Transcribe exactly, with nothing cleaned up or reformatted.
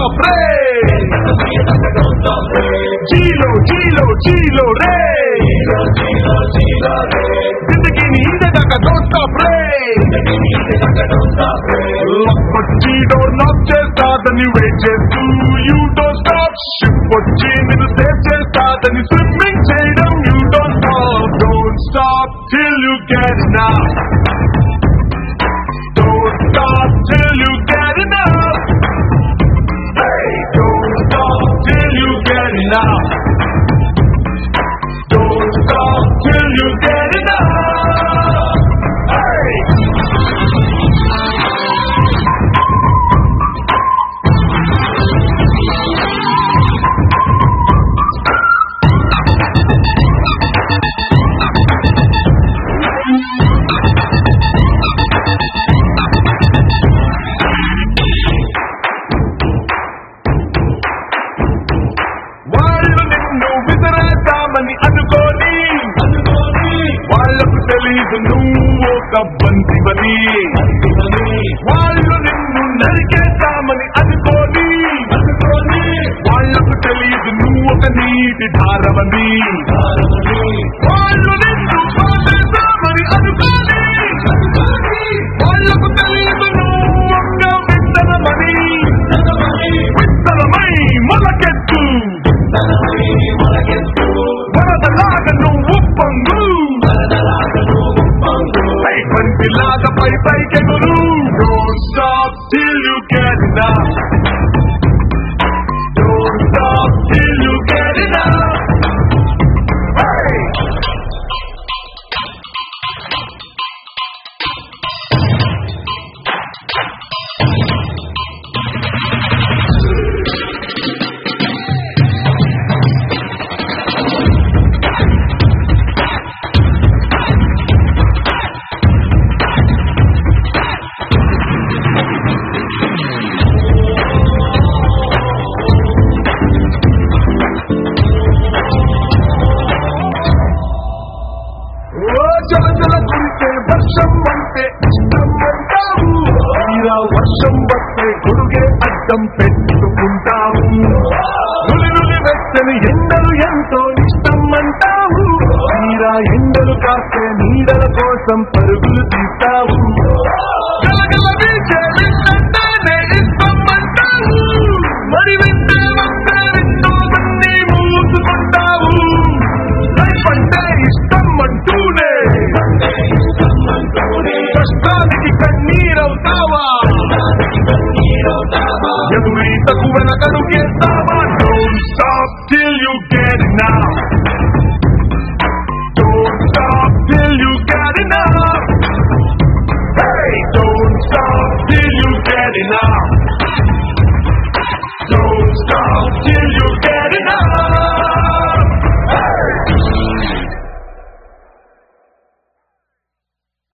stop re. Chilo, chilo, chilo re. Zindagi ni inde taka don't stop re. Lock వచ్చి door knock చేస్తాదని wait చేస్తూ you don't stop. Ship వచ్చి నిన్ను save చేస్తాదని swimming చేయడం you don't stop. Don't stop till you get enough. Don't stop till you get enough. Hey, don't stop till you get enough. Don't stop till you get enough. Hey. వాళ్ళు నిన్ను విసిరేద్దామని అనుకోని వాళ్ళకు తెలీదు నువ్వు ఒక బంతివని. వాళ్ళు నిన్ను నరికేద్దామని అనుకోని వాళ్ళకు తెలీదు నువ్వు ఒక నీటి ధారవని. వాళ్ళు నిన్ను పాడేద్దామని అనుకోని వాళ్ళకు తెలీదు నువ్వు ఒక విత్తనమని. విత్తనమై మొలకెత్తు వరదలాగా నువ్వు పొంగు. పై పంటిలాగా పై పైకెగురు. Don't stop till you get enough. Don't stop till you get enough. Hey! జలజల కురిసే వర్షం అంటే ఇష్టం అంటావు. తీరా వర్షం వస్తే గొడుగే అడ్డం పెట్టుకుంటావు. నులి నులి వెచ్చని ఎండలు ఎంతో ఇష్టం అంటావు. తీరా ఎండలు కాస్తే నీడల కోసం పరుగులు తీస్తావు.